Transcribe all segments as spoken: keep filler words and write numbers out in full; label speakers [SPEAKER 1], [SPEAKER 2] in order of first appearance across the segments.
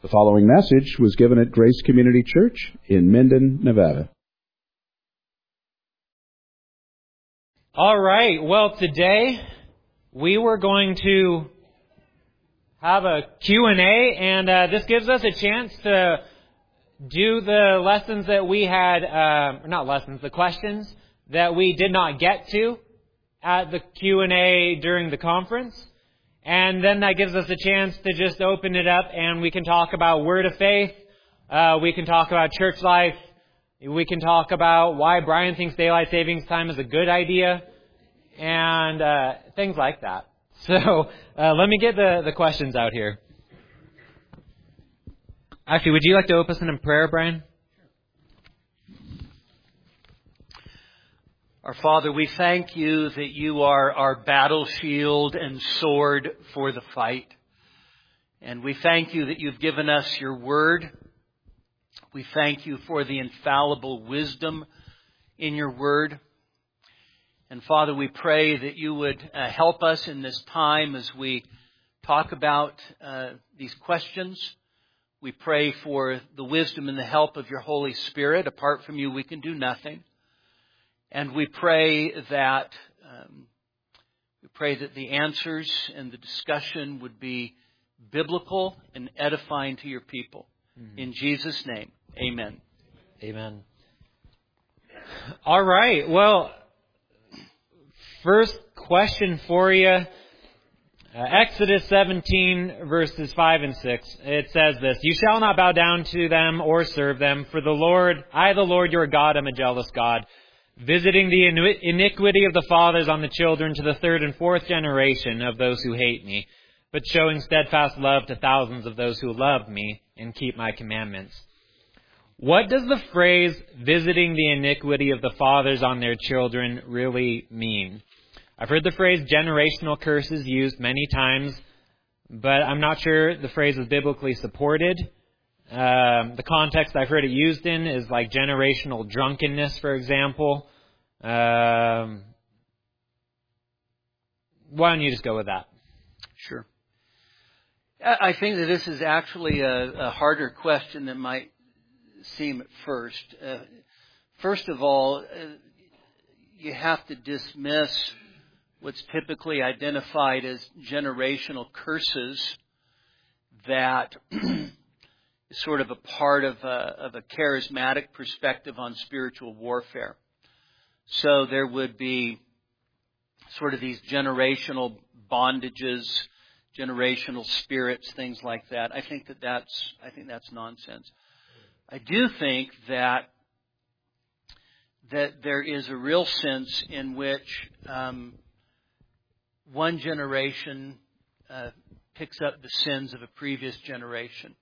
[SPEAKER 1] The following message was given at Grace Community Church in Minden, Nevada.
[SPEAKER 2] All right. Well, today we were going to have a Q and A, and uh, this gives us a chance to do the lessons that we had, uh, not lessons, the questions that we did not get to at the Q and A during the conference. And then that gives us a chance to just open it up, and we can talk about Word of Faith. Uh, we can talk about church life. We can talk about why Brian thinks daylight savings time is a good idea, and uh, things like that. So uh, let me get the, the questions out here. Actually, would you like to open us in prayer, Brian?
[SPEAKER 3] Our Father, we thank you that you are our battle shield and sword for the fight. And we thank you that you've given us your word. We thank you for the infallible wisdom in your word. And Father, we pray that you would uh, help us in this time as we talk about uh, these questions. We pray for the wisdom and the help of your Holy Spirit. Apart from you, we can do nothing. And we pray that um, we pray that the answers and the discussion would be biblical and edifying to your people. Mm-hmm. In Jesus' name, amen.
[SPEAKER 2] Amen. All right. Well, first question for you. Uh, Exodus seventeen, verses five and six. It says this: "You shall not bow down to them or serve them, for the Lord, I, the Lord your God, am a jealous God, visiting the iniquity of the fathers on the children to the third and fourth generation of those who hate me, but showing steadfast love to thousands of those who love me and keep my commandments." What does the phrase "visiting the iniquity of the fathers on their children" really mean? I've heard the phrase generational curses used many times, but I'm not sure the phrase is biblically supported. Um, the context I've heard it used in is like generational drunkenness, for example. Um, why don't you just go with that?
[SPEAKER 3] Sure. I think that this is actually a, a harder question than might seem at first. Uh, first of all, uh, you have to dismiss what's typically identified as generational curses that sort of a part of a, of a charismatic perspective on spiritual warfare. So there would be sort of these generational bondages, generational spirits, things like that. I think that that's, I think that's nonsense. I do think that that there is a real sense in which um, one generation uh, picks up the sins of a previous generation.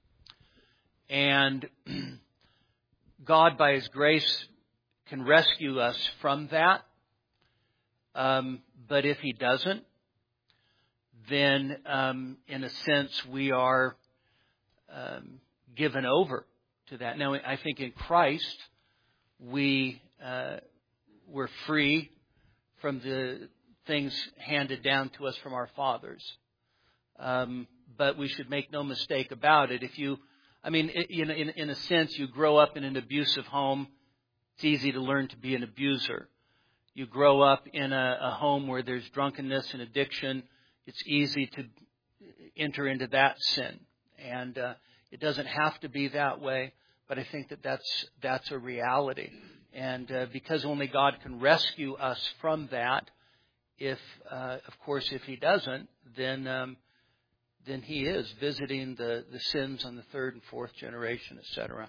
[SPEAKER 3] And God, by His grace, can rescue us from that. Um, but if He doesn't, then um, in a sense we are um, given over to that. Now, I think in Christ we uh, we're free from the things handed down to us from our fathers. Um, but we should make no mistake about it. If you I mean, in, in, in a sense, you grow up in an abusive home, it's easy to learn to be an abuser. You grow up in a, a home where there's drunkenness and addiction, it's easy to enter into that sin. And uh, it doesn't have to be that way, but I think that that's, that's a reality. And uh, because only God can rescue us from that, if, uh, of course, if He doesn't, then... Um, then He is visiting the, the sins on the third and fourth generation, et cetera.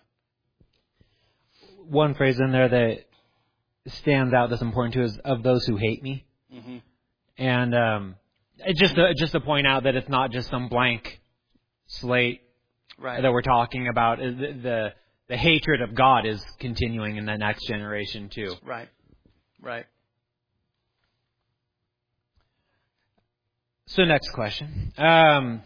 [SPEAKER 2] One phrase in there that stands out that's important too is "of those who hate me." Mm-hmm. And um, just to, just to point out that it's not just some blank slate right. that we're talking about. The, the the hatred of God is continuing in the next generation too.
[SPEAKER 3] Right, right.
[SPEAKER 2] So next question. Um,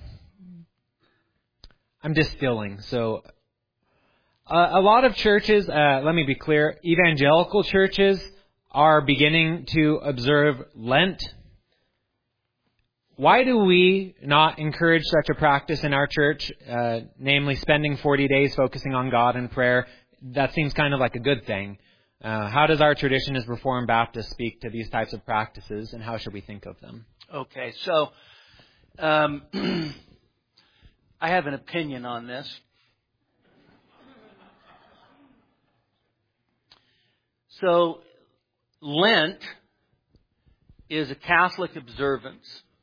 [SPEAKER 2] I'm distilling. So uh, a lot of churches, uh, let me be clear, evangelical churches are beginning to observe Lent. why do we not encourage such a practice in our church, uh, namely spending forty days focusing on God in prayer? That seems kind of like a good thing. Uh, how does our tradition as Reformed Baptists speak to these types of practices, and how should we think of them?
[SPEAKER 3] Okay, so um, I have an opinion on this. So Lent is a Catholic observance,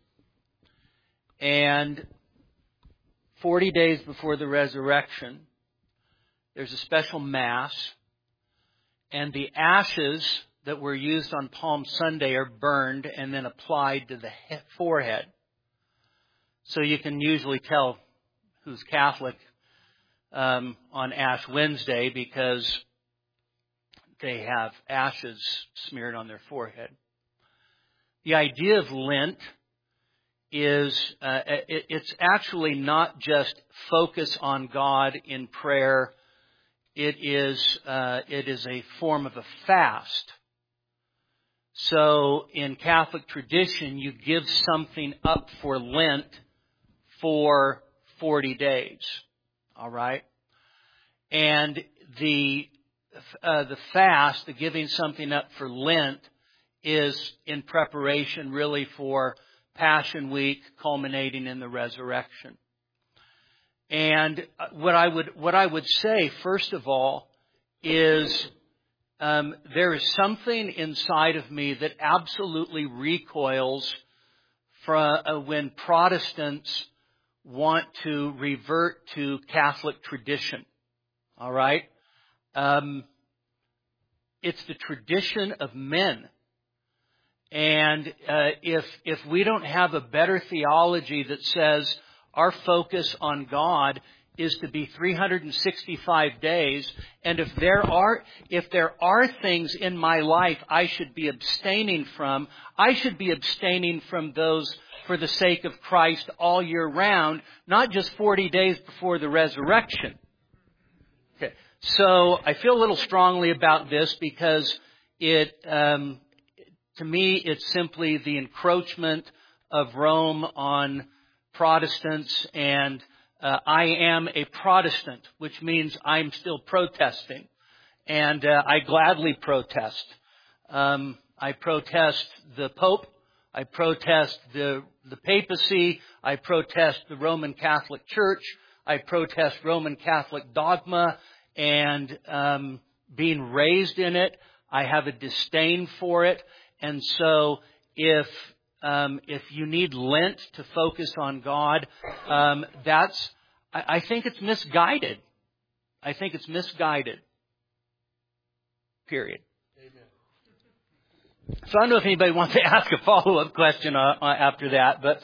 [SPEAKER 3] and forty days before the resurrection, there's a special Mass, and the ashes that were used on Palm Sunday are burned and then applied to the forehead. So you can usually tell who's Catholic um, on Ash Wednesday because they have ashes smeared on their forehead. The idea of Lent is uh, it, it's actually not just focus on God in prayer. It is uh, it is a form of a fast. So in Catholic tradition, you give something up for Lent for forty days. All right? And the uh, the fast, the giving something up for Lent, is in preparation really for Passion Week, culminating in the resurrection. And what I would what I would say, first of all, is um, there is something inside of me that absolutely recoils from uh, when Protestants want to revert to Catholic tradition. All right, um, it's the tradition of men. And uh, if if we don't have a better theology that says our focus on God is to be three hundred sixty-five days, and if there are if there are things in my life I should be abstaining from, I should be abstaining from those for the sake of Christ all year round, not just forty days before the resurrection. Okay. So I feel a little strongly about this because it um, to me it's simply the encroachment of Rome on Protestants, and uh, I am a Protestant, which means I'm still protesting, and uh, I gladly protest. Um, I protest the Pope, I protest the the papacy, I protest the Roman Catholic Church, I protest Roman Catholic dogma, and um, being raised in it, I have a disdain for it, and so if Um, if you need Lent to focus on God, um, that's, I, I think it's misguided. I think it's misguided. Period. Amen. So I don't know if anybody wants to ask a follow-up question uh, uh, after that, but.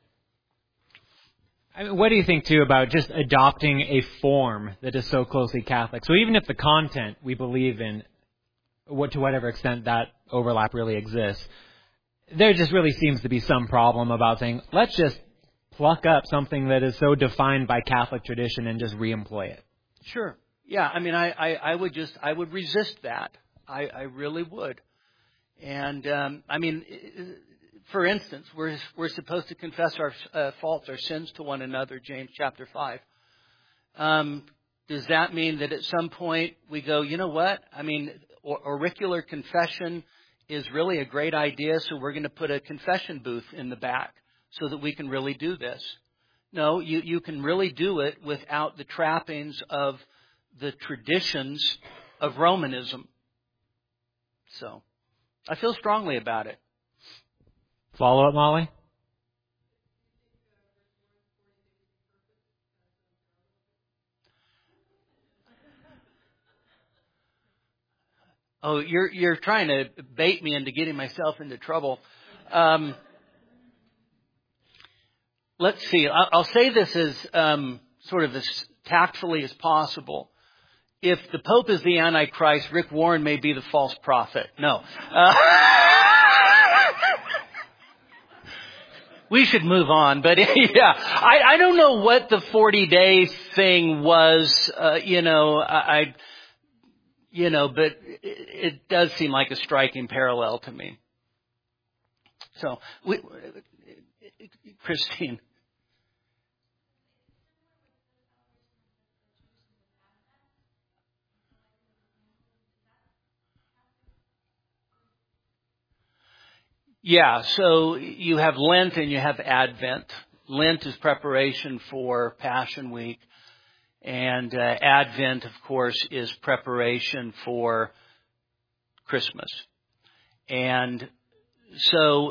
[SPEAKER 2] I mean, what do you think, too, about just adopting a form that is so closely Catholic? So even if the content we believe in, what to whatever extent that overlap really exists, there just really seems to be some problem about saying, let's just pluck up something that is so defined by Catholic tradition and just re-employ it.
[SPEAKER 3] Sure. Yeah, I mean, I, I, I would just, I would resist that. I, I really would. And, um, I mean, for instance, we're, we're supposed to confess our uh, faults, our sins to one another, James chapter five. Um, does that mean that at some point we go, you know what? I mean, auricular confession is really a great idea, so we're going to put a confession booth in the back so that we can really do this. No, you, you can really do it without the trappings of the traditions of Romanism. So, I feel strongly about it.
[SPEAKER 2] Follow up, Molly?
[SPEAKER 3] Oh, you're you're trying to bait me into getting myself into trouble. Um, let's see. I'll, I'll say this as um, sort of as tactfully as possible. If the Pope is the Antichrist, Rick Warren may be the false prophet. No. Uh, we should move on. But yeah, I, I don't know what the forty-day thing was. Uh, you know, I... I You know, but it does seem like a striking parallel to me. So, we, Christine. Yeah, so you have Lent and you have Advent. Lent is preparation for Passion Week, and uh, Advent, of course, is preparation for Christmas. And so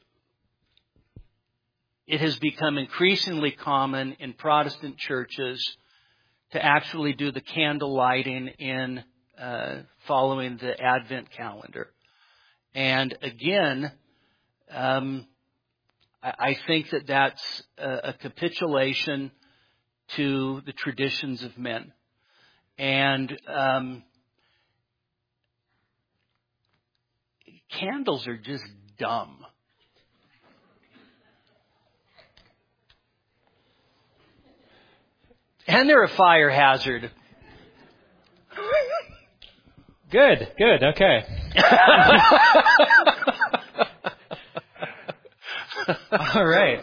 [SPEAKER 3] it has become increasingly common in Protestant churches to actually do the candle lighting in uh, following the Advent calendar. And again, Um, I, I think that that's a, a capitulation to the traditions of men. And um, candles are just dumb. And they're a fire hazard.
[SPEAKER 2] Good, good, okay. All right.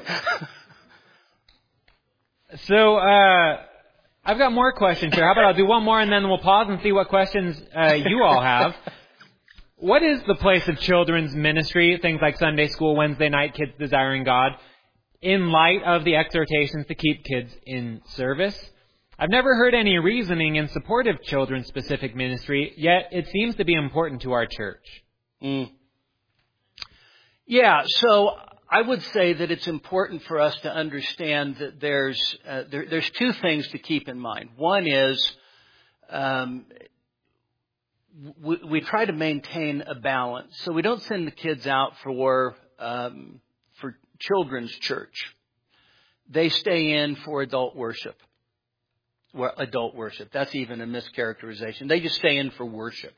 [SPEAKER 2] So, uh, I've got more questions here. How about I'll do one more and then we'll pause and see what questions uh, you all have. What is the place of children's ministry, things like Sunday school, Wednesday night, Kids Desiring God, in light of the exhortations to keep kids in service? I've never heard any reasoning in support of children's specific ministry, yet it seems to be important to our church.
[SPEAKER 3] Mm. Yeah, so I would say that it's important for us to understand that there's uh, there, there's two things to keep in mind. One is um, we, we try to maintain a balance, so we don't send the kids out for um, for children's church. They stay in for adult worship. Well, adult worship. That's even a mischaracterization. They just stay in for worship.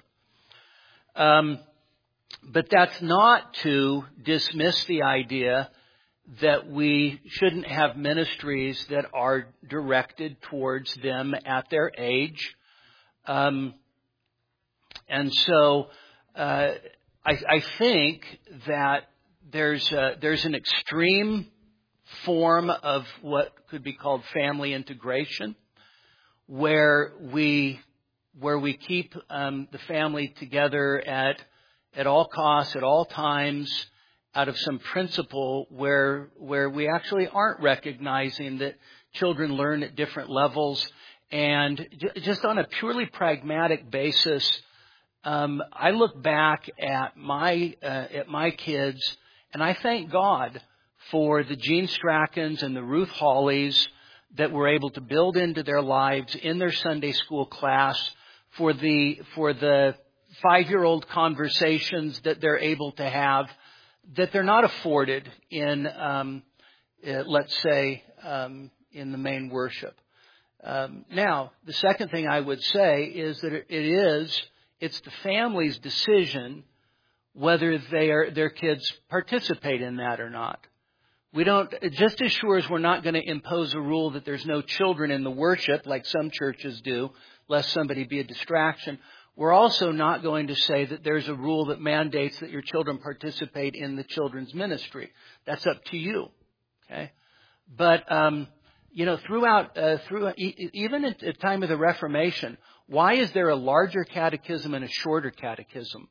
[SPEAKER 3] Um, But that's not to dismiss the idea that we shouldn't have ministries that are directed towards them at their age. Um, and so uh, I, I think that there's a, there's an extreme form of what could be called family integration, where we where we keep um, the family together at at all costs, at all times, out of some principle where where we actually aren't recognizing that children learn at different levels. And j- just on a purely pragmatic basis, um, I look back at my uh, at my kids, and I thank God for the Gene Strackens and the Ruth Hollies that were able to build into their lives in their Sunday school class, for the for the five-year-old conversations that they're able to have that they're not afforded in, um, uh, let's say, um, in the main worship. Um, now, the second thing I would say is that it is, it's the family's decision whether they are, their kids participate in that or not. We don't, just as sure as we're not going to impose a rule that there's no children in the worship, like some churches do, lest somebody be a distraction, we're also not going to say that there's a rule that mandates that your children participate in the children's ministry. That's up to you. Okay, but um, you know, throughout, uh, through even at the time of the Reformation, why is there a larger catechism and a shorter catechism?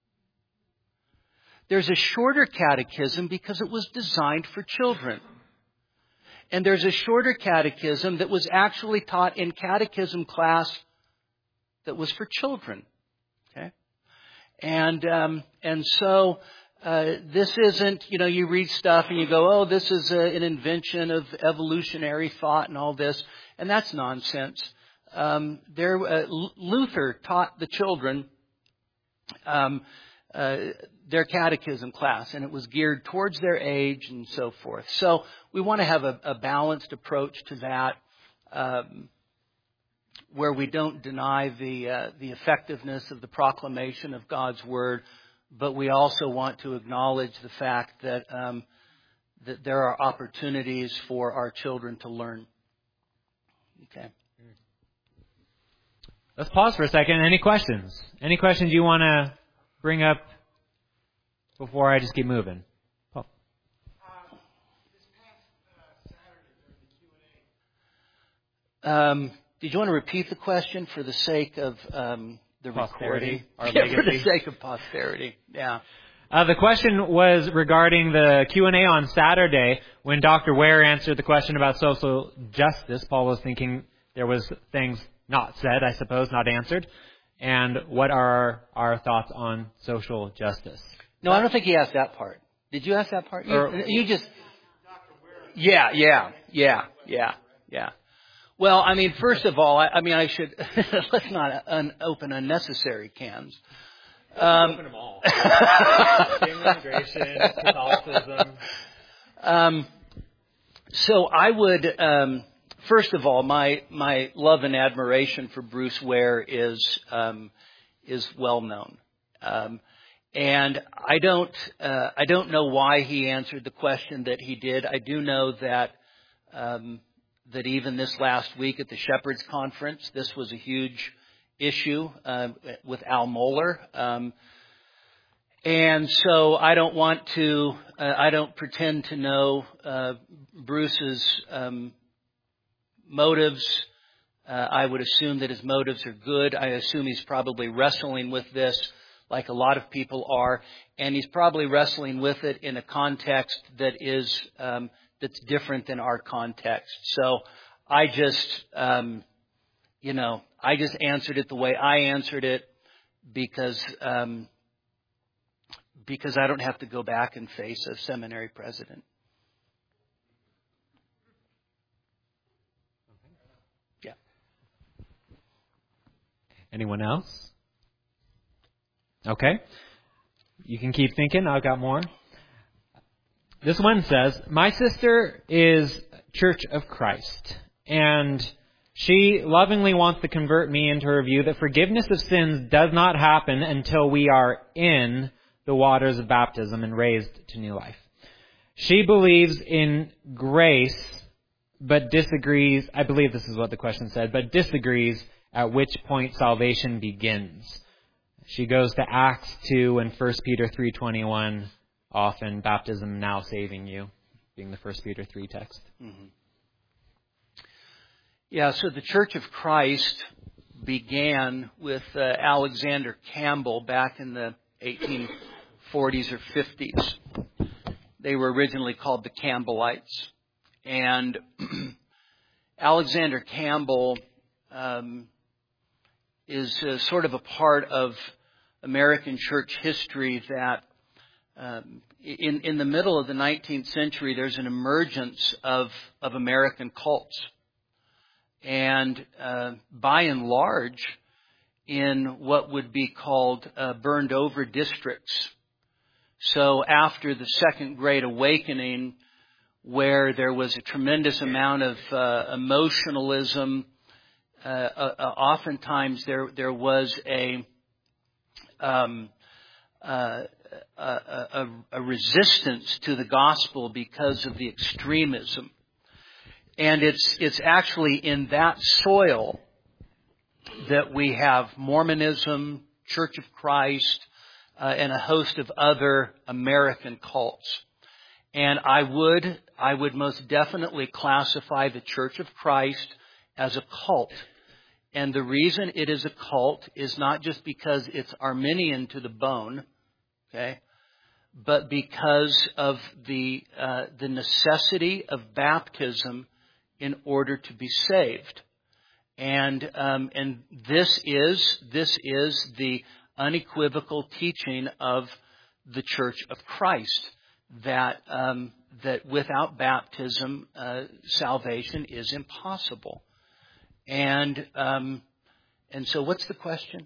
[SPEAKER 3] There's a shorter catechism because it was designed for children. And there's a shorter catechism that was actually taught in catechism class that was for children. Okay? And um, and so uh, this isn't, you know, you read stuff and you go, oh, this is a, an invention of evolutionary thought and all this. And that's nonsense. Um, there, uh, Luther taught the children um, uh, their catechism class, and it was geared towards their age and so forth. So we want to have a, a balanced approach to that, um, where we don't deny the uh, the effectiveness of the proclamation of God's word, but we also want to acknowledge the fact that um, that there are opportunities for our children to learn. Okay.
[SPEAKER 2] Let's pause for a second. Any questions? Any questions you want to bring up before I just keep moving? Paul.
[SPEAKER 4] Um, this
[SPEAKER 3] Um, did you want to repeat the question for the sake of um, the
[SPEAKER 2] Posterity,
[SPEAKER 3] recording?
[SPEAKER 2] our
[SPEAKER 3] Yeah, for the
[SPEAKER 2] legacy.
[SPEAKER 3] sake of posterity. Yeah.
[SPEAKER 2] Uh, the question was regarding the Q and A on Saturday when Doctor Ware answered the question about social justice. Paul was thinking there was things not said, I suppose, not answered. And what are our, our thoughts on social justice?
[SPEAKER 3] No, I don't think he asked that part. Did you ask that part? You,
[SPEAKER 2] Or-
[SPEAKER 3] you just... Yeah, yeah, yeah, yeah, yeah. Well, I mean, first of all, I, I mean, I should... let's not un, open unnecessary cans. Um,
[SPEAKER 2] Open them all. Immigration, Catholicism.
[SPEAKER 3] Um, so I would, um, first of all, my my love and admiration for Bruce Ware is um, is well known, um, and I don't uh, I don't know why he answered the question that he did. I do know that um, that even this last week at the Shepherds Conference, this was a huge issue uh, with Al Mohler. Um, and so I don't want to, uh, I don't pretend to know uh, Bruce's um, motives. Uh, I would assume that his motives are good. I assume he's probably wrestling with this like a lot of people are. And he's probably wrestling with it in a context that is, um, that's different than our context. So I just, um, you know, I just answered it the way I answered it because um, because I don't have to go back and face a seminary president. Yeah.
[SPEAKER 2] Anyone else? Okay. You can keep thinking. I've got more. This one says, my sister is Church of Christ, and she lovingly wants to convert me into her view that forgiveness of sins does not happen until we are in the waters of baptism and raised to new life. She believes in grace, but disagrees, I believe this is what the question said, but disagrees at which point salvation begins. She goes to Acts two and First Peter three twenty-one, often baptism now saving you, being the First Peter three text.
[SPEAKER 3] Mm-hmm. Yeah, so the Church of Christ began with uh, Alexander Campbell back in the eighteen forties or fifties. They were originally called the Campbellites. And Alexander Campbell um, is uh, sort of a part of American church history that um, in, in the middle of the nineteenth century, there's an emergence of, of American cults. And uh, by and large, in what would be called uh, burned over districts. So after the Second Great Awakening, where there was a tremendous amount of uh, emotionalism, uh, uh, oftentimes there there was a um, uh, a, a, a resistance to the gospel because of the extremism. And it's it's actually in that soil that we have Mormonism, Church of Christ, uh, and a host of other American cults. And I would I would most definitely classify the Church of Christ as a cult. And the reason it is a cult is not just because it's Arminian to the bone, okay, but because of the uh, the necessity of baptism in order to be saved. And um, and this is this is the unequivocal teaching of the Church of Christ, that um, that without baptism uh, salvation is impossible. And um, and so, what's the question?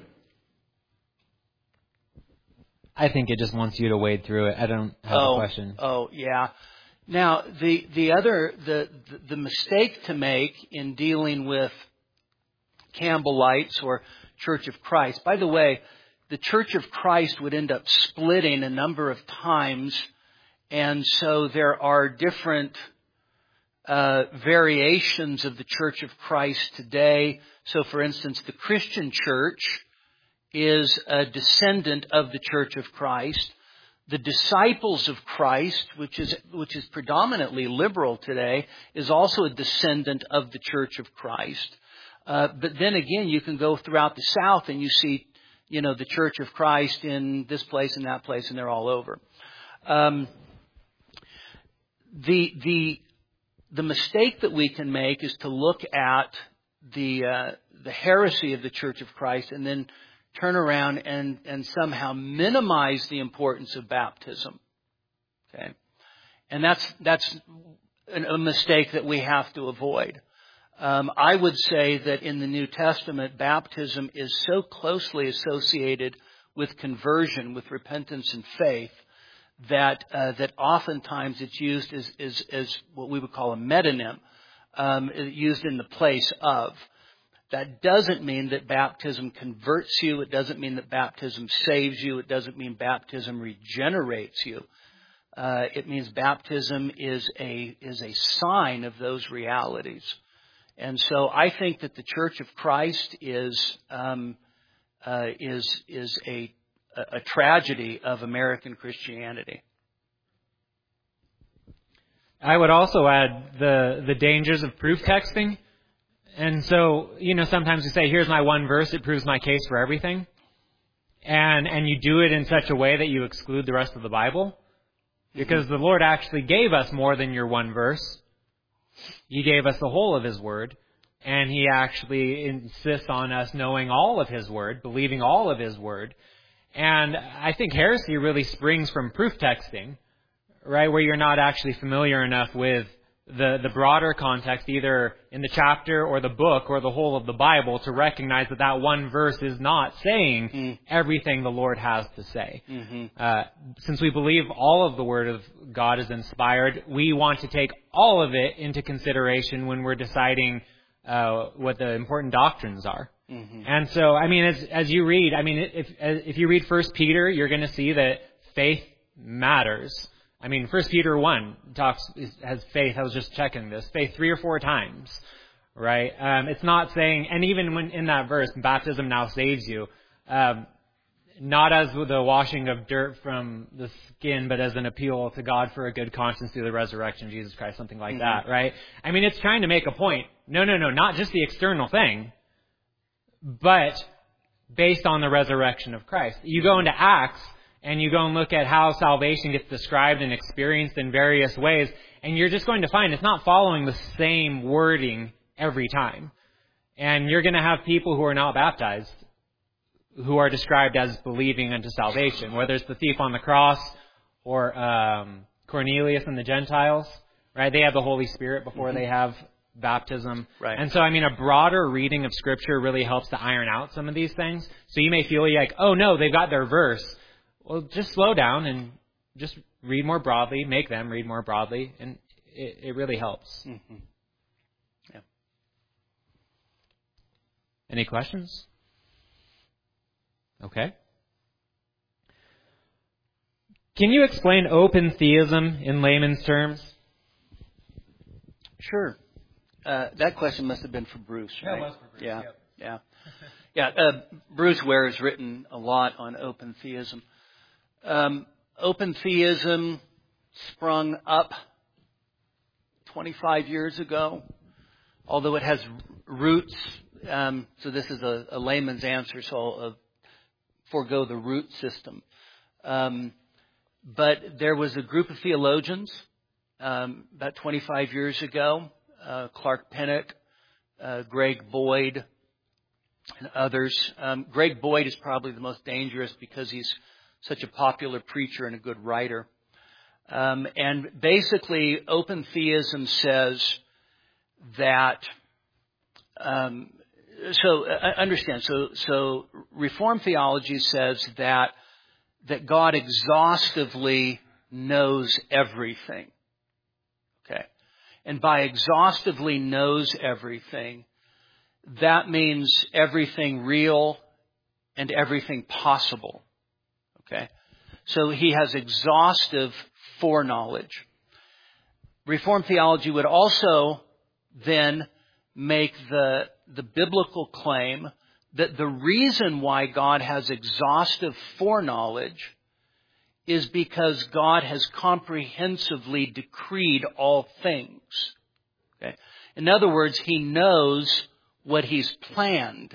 [SPEAKER 2] I think it just wants you to wade through it. I don't have
[SPEAKER 3] oh,
[SPEAKER 2] a question.
[SPEAKER 3] Oh, yeah. Now, the the other the the mistake to make in dealing with Campbellites or Church of Christ. By the way, the Church of Christ would end up splitting a number of times, and so there are different uh, variations of the Church of Christ today. So, for instance, the Christian Church is a descendant of the Church of Christ. The disciples of Christ, which is which is predominantly liberal today, is also a descendant of the Church of Christ. Uh, but then again, you can go throughout the South and you see, you know, the Church of Christ in this place and that place, and they're all over. Um, the the the mistake that we can make is to look at the uh, the heresy of the Church of Christ and then turn around and, and somehow minimize the importance of baptism. Okay? And that's, that's a mistake that we have to avoid. Um, I would say that in the New Testament, baptism is so closely associated with conversion, with repentance and faith, that, uh, that oftentimes it's used as, as, as what we would call a metonym, um, used in the place of. That doesn't mean that baptism converts you. It doesn't mean that baptism saves you. It doesn't mean baptism regenerates you. Uh, it means baptism is a is a sign of those realities. And so I think that the Church of Christ is um, uh, is is a a tragedy of American Christianity.
[SPEAKER 2] I would also add the the dangers of proof texting. And so, you know, sometimes you say, here's my one verse, it proves my case for everything. And and you do it in such a way that you exclude the rest of the Bible. Because mm-hmm. the Lord actually gave us more than your one verse. He gave us the whole of His Word. And He actually insists on us knowing all of His Word, believing all of His Word. And I think heresy really springs from proof texting, right, where you're not actually familiar enough with the, the broader context, either in the chapter or the book or the whole of the Bible, to recognize that that one verse is not saying mm. everything the Lord has to say. Mm-hmm. Uh, since we believe all of the Word of God is inspired, we want to take all of it into consideration when we're deciding uh, what the important doctrines are. Mm-hmm. And so, I mean, as, as you read, I mean, if if you read First Peter, you're going to see that faith matters. I mean, First Peter one talks has faith. I was just checking this. Faith three or four times, right? Um, it's not saying, and even when in that verse, baptism now saves you, um, not as the washing of dirt from the skin, but as an appeal to God for a good conscience through the resurrection of Jesus Christ, something like mm-hmm. that, right? I mean, it's trying to make a point. No, no, no, not just the external thing, but based on the resurrection of Christ. You go into Acts, and you go and look at how salvation gets described and experienced in various ways, and you're just going to find it's not following the same wording every time. And you're going to have people who are not baptized, who are described as believing unto salvation, whether it's the thief on the cross or um, Cornelius and the Gentiles, right? They have the Holy Spirit before mm-hmm. they have baptism. Right. And so, I mean, a broader reading of Scripture really helps to iron out some of these things. So you may feel like, oh, no, they've got their verse. Well, just slow down and just read more broadly, make them read more broadly, and it, it really helps. Mm-hmm. Yeah. Any questions? Okay. Can you explain open theism in layman's terms?
[SPEAKER 3] Sure. Uh, that question must have been for Bruce, right?
[SPEAKER 2] Yeah, it was for Bruce.
[SPEAKER 3] Yeah,
[SPEAKER 2] yep.
[SPEAKER 3] yeah. Yeah, uh, Bruce Ware has written a lot on open theism. Um, open theism sprung up twenty-five years ago, although it has roots. Um, so this is a, a layman's answer, so I'll uh, forego the root system. Um, but there was a group of theologians um, about twenty-five years ago, uh, Clark Pinnock, uh, Greg Boyd, and others. Um, Greg Boyd is probably the most dangerous because he's such a popular preacher and a good writer. Um, and basically, open theism says that, um, so uh, understand, so, so Reformed theology says that, that God exhaustively knows everything. Okay. And by exhaustively knows everything, that means everything real and everything possible. Okay. So he has exhaustive foreknowledge. Reformed theology would also then make the, the biblical claim that the reason why God has exhaustive foreknowledge is because God has comprehensively decreed all things. Okay? In other words, He knows what He's planned.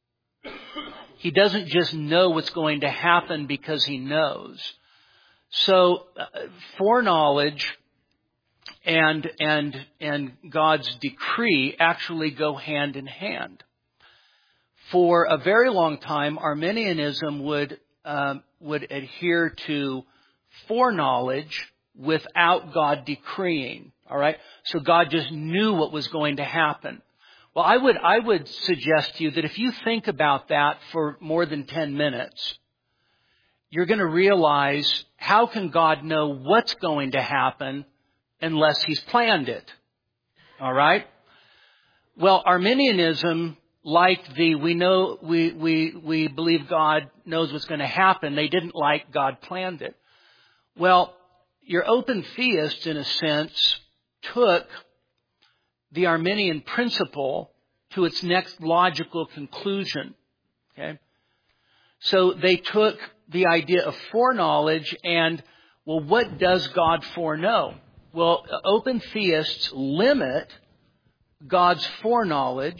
[SPEAKER 3] He doesn't just know what's going to happen because He knows. So, uh, foreknowledge and and and God's decree actually go hand in hand. For a very long time, Arminianism would um, would adhere to foreknowledge without God decreeing. All right, so God just knew what was going to happen. Well, I would I would suggest to you that if you think about that for more than ten minutes, you're going to realize, how can God know what's going to happen unless He's planned it? All right? Well, Arminianism, like the we know we we we believe God knows what's going to happen, they didn't like God planned it. Well, your open theists, in a sense, took the Arminian principle to its next logical conclusion. Okay? So they took the idea of foreknowledge and, well, what does God foreknow? Well, open theists limit God's foreknowledge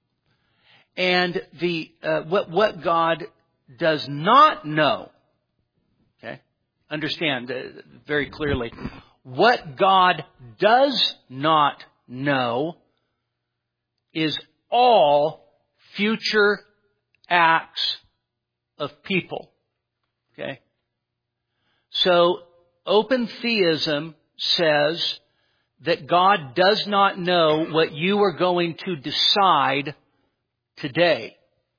[SPEAKER 3] and the uh, what what God does not know. Okay? Understand uh, very clearly. What God does not know is all future acts of people. Okay? So, open theism says that God does not know what you are going to decide today.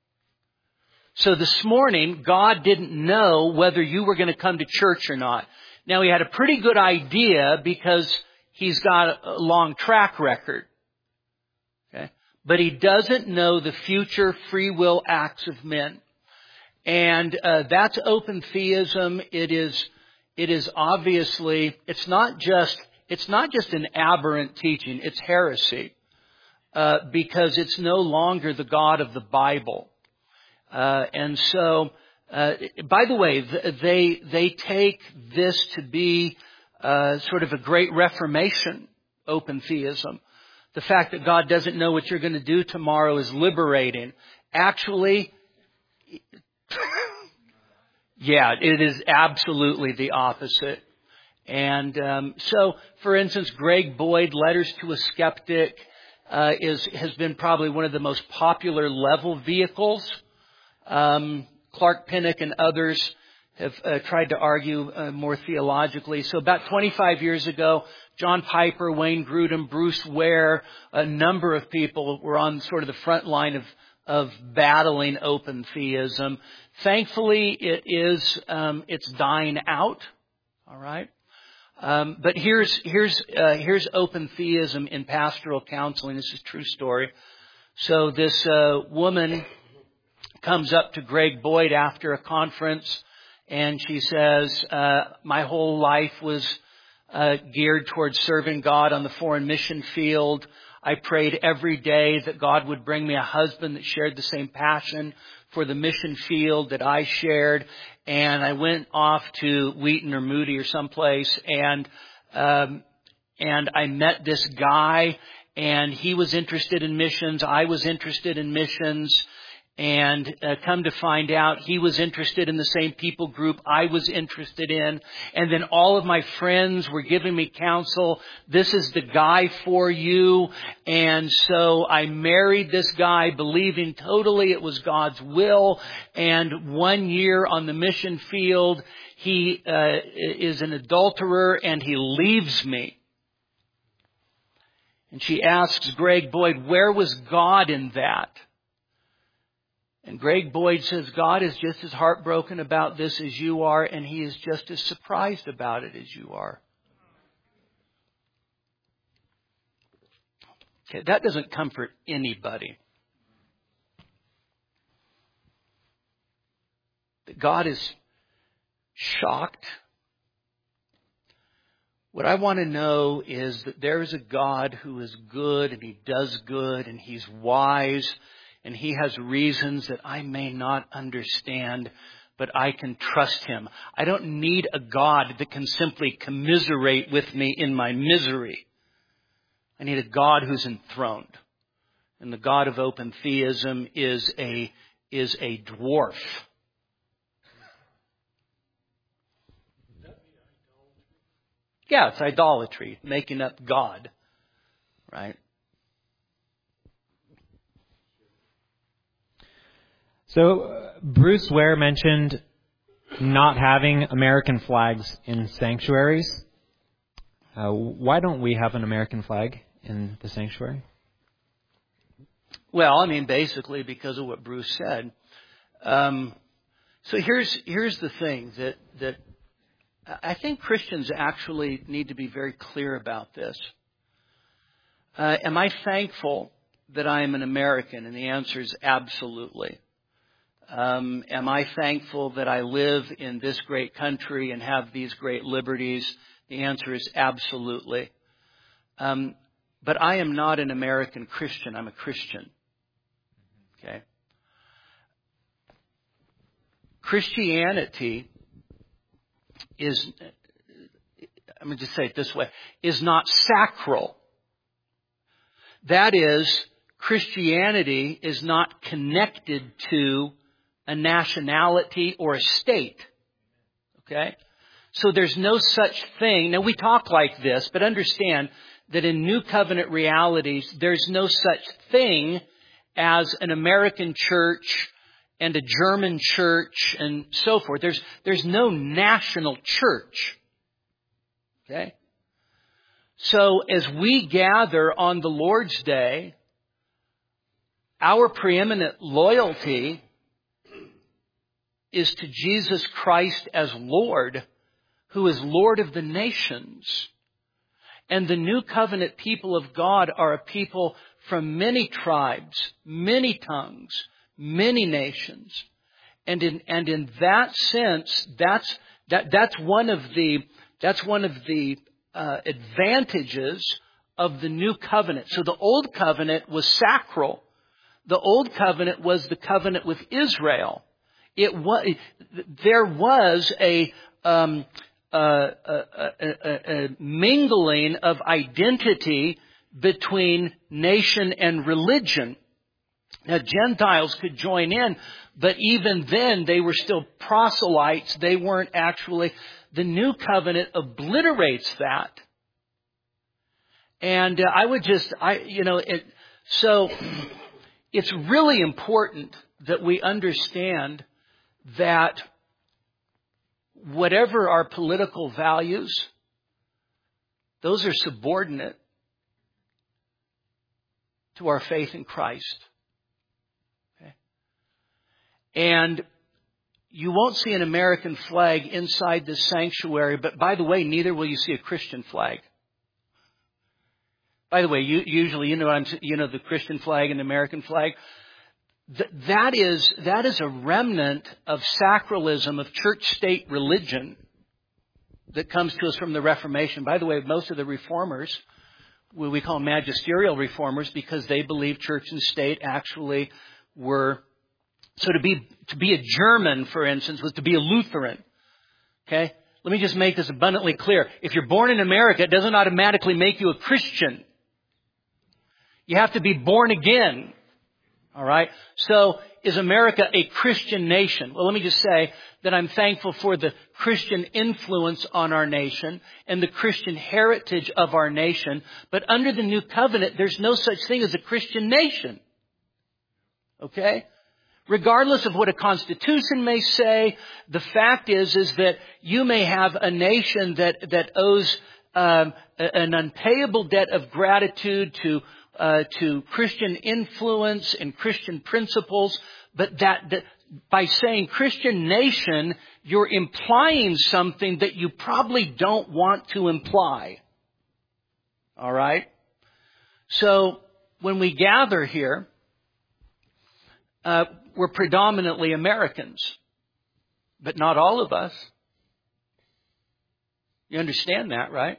[SPEAKER 3] So this morning, God didn't know whether you were going to come to church or not. Now, He had a pretty good idea because He's got a long track record. Okay? But He doesn't know the future free will acts of men. And uh, that's open theism. It is, it is obviously, it's not just, it's not just an aberrant teaching. It's heresy. Uh, because it's no longer the God of the Bible. Uh, and so, uh, by the way, th- they, they take this to be, uh, sort of a great Reformation, open theism. The fact that God doesn't know what you're going to do tomorrow is liberating. Actually, yeah, it is absolutely the opposite. And um, so, for instance, Greg Boyd, Letters to a Skeptic, uh, is has been probably one of the most popular level vehicles. Um, Clark Pinnock and others have uh, tried to argue uh, more theologically. So about twenty-five years ago, John Piper, Wayne Grudem, Bruce Ware, a number of people were on sort of the front line of of battling open theism. Thankfully, it is um, it's dying out. All right, um, but here's here's uh, here's open theism in pastoral counseling. This is a true story. So this uh, woman comes up to Greg Boyd after a conference, and she says, uh, "My whole life was uh, geared towards serving God on the foreign mission field. I prayed every day that God would bring me a husband that shared the same passion for the mission field that I shared. And I went off to Wheaton or Moody or someplace, and um, and I met this guy, and he was interested in missions. I was interested in missions. And uh, come to find out, he was interested in the same people group I was interested in. And then all of my friends were giving me counsel. This is the guy for you. And so I married this guy, believing totally it was God's will. And one year on the mission field, he uh, is an adulterer and he leaves me." And she asks Greg Boyd, "Where was God in that?" And Greg Boyd says, "God is just as heartbroken about this as you are, and He is just as surprised about it as you are." Okay, that doesn't comfort anybody. That God is shocked. What I want to know is that there is a God who is good, and He does good, and He's wise, and He has reasons that I may not understand, but I can trust Him. I don't need a God that can simply commiserate with me in my misery. I need a God who's enthroned. And the God of open theism is a, is a dwarf. Yeah, it's idolatry, making up God, right?
[SPEAKER 2] So uh, Bruce Ware mentioned not having American flags in sanctuaries. Uh, why don't we have an American flag in the sanctuary?
[SPEAKER 3] Well, I mean, basically because of what Bruce said. Um, so here's here's the thing that that I think Christians actually need to be very clear about this. Uh, am I thankful that I am an American? And the answer is absolutely. Um, am I thankful that I live in this great country and have these great liberties? The answer is absolutely. Um, but I am not an American Christian. I'm a Christian. Okay. Christianity is, I'm going to just say it this way, is not sacral. That is, Christianity is not connected to a nationality or a state. Okay? So there's no such thing. Now we talk like this, but understand that in New Covenant realities, there's no such thing as an American church and a German church and so forth. There's, there's no national church. Okay? So as we gather on the Lord's Day, our preeminent loyalty is to Jesus Christ as Lord, who is Lord of the nations. And the New Covenant people of God are a people from many tribes, many tongues, many nations. And in, and in that sense, that's, that, that's one of the, that's one of the, uh, advantages of the New Covenant. So the Old Covenant was sacral. The Old Covenant was the covenant with Israel. It was, there was a, um, a, a, a, a mingling of identity between nation and religion. Now, Gentiles could join in, but even then they were still proselytes. They weren't actually. The New Covenant obliterates that. And uh, I would just, I, you know, it, so it's really important that we understand that whatever our political values, those are subordinate to our faith in Christ. Okay? And you won't see an American flag inside this sanctuary, but by the way, neither will you see a Christian flag. By the way, you, usually, you know, I'm, you know, the Christian flag and the American flag. Th- that is, that is a remnant of sacralism, of church-state religion that comes to us from the Reformation. By the way, most of the reformers, we call magisterial reformers, because they believe church and state actually were, so to be, to be a German, for instance, was to be a Lutheran. Okay? Let me just make this abundantly clear. If you're born in America, it doesn't automatically make you a Christian. You have to be born again. All right? So, is America a Christian nation? Well, let me just say that I'm thankful for the Christian influence on our nation and the Christian heritage of our nation. But under the New Covenant, there's no such thing as a Christian nation. Okay? Regardless of what a constitution may say, the fact is, is that you may have a nation that, that owes um, an unpayable debt of gratitude to Uh, to Christian influence and Christian principles, but that, that by saying Christian nation, you're implying something that you probably don't want to imply. All right? So when we gather here, uh, we're predominantly Americans, but not all of us. You understand that, right?